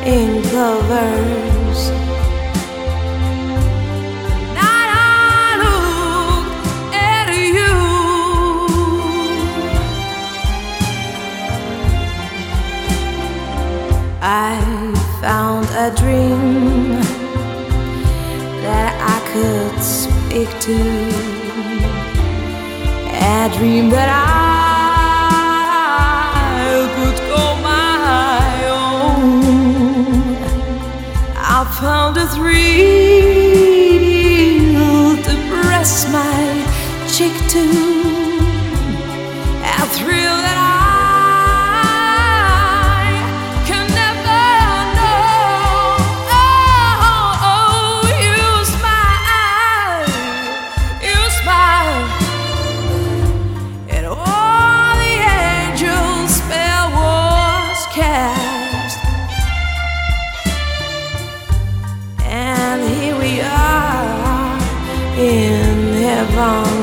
in clovers. Night I look at you. I found a dream that I could speak to, a dream that I could call my own. I found a thrill to press my cheek to, a thrill that I can never know. Oh, you smile, and all the angels' spell was cast, and here we are in heaven.